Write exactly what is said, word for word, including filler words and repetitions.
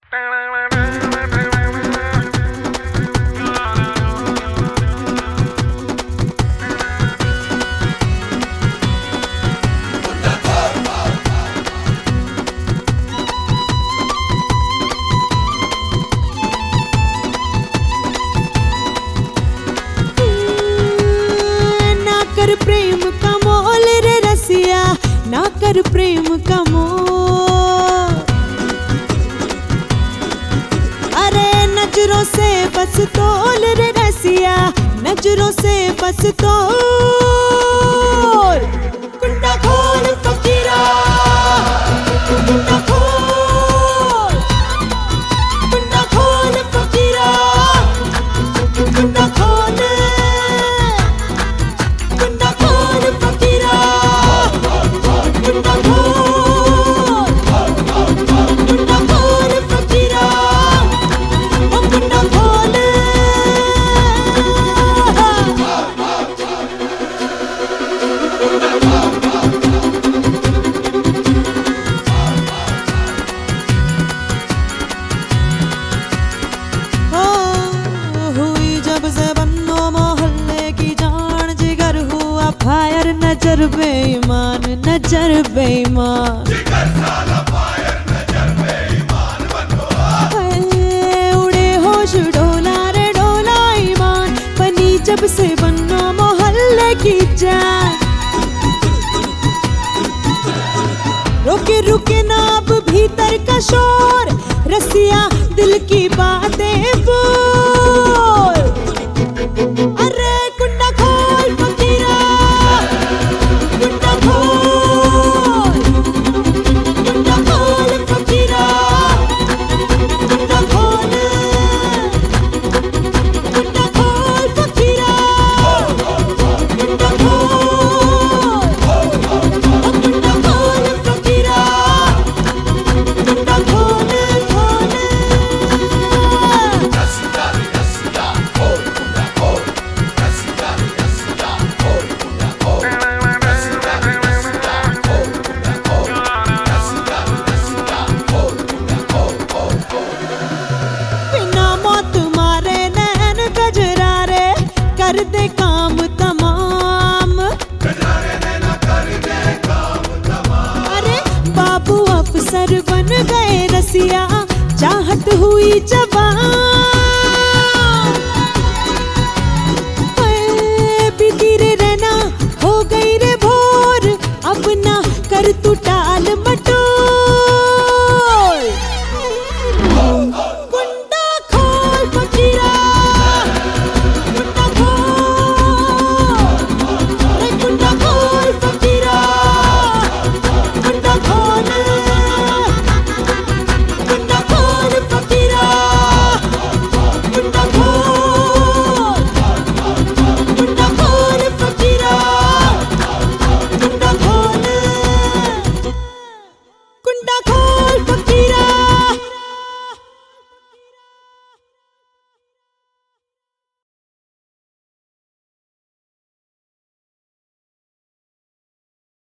प्रेम का मोल रे रसिया, ना कर प्रेम का मोल। अरे नजरों से बस तोल रे रसिया, नजरों से बस तोल। कुंडा खोल फकीरा, कुंडा खोल, कुंडा खोल फकीरा, कुंडा खोल, कुंडा खोल फकीरा, कुंडा खोल, कुंडा खोल फकीरा, ओ कुंडा खोल। ओ हुई जब से बन्नो मोहल्ले की जान, जिगर हुआ फायर, नजर बेईमान, नजर बेईमान, जिगर साला फायर, नजर बेईमान बनो। उड़े होश डोला रे डोला ईमान, बनी जब से बन्नो मोहल्ले की जान। रुके रुके ना अब भीतर का शोर, रसिया दिल की बातें बोल। अरे कुंडा खोल फकीरा, कुंडा खोल, कुंडा खोल फकीरा, कुंडा खोल, कुंडा खोल फकीरा, कुंडा खोल, कुंडा खोल फकीरा, कुंडा खोल खोल। बिना मौत मारे नैन गजरा रे, कर दे काम तमाम। अरे बाबू अफसर बन गए रसिया, चाहत हुई जवान।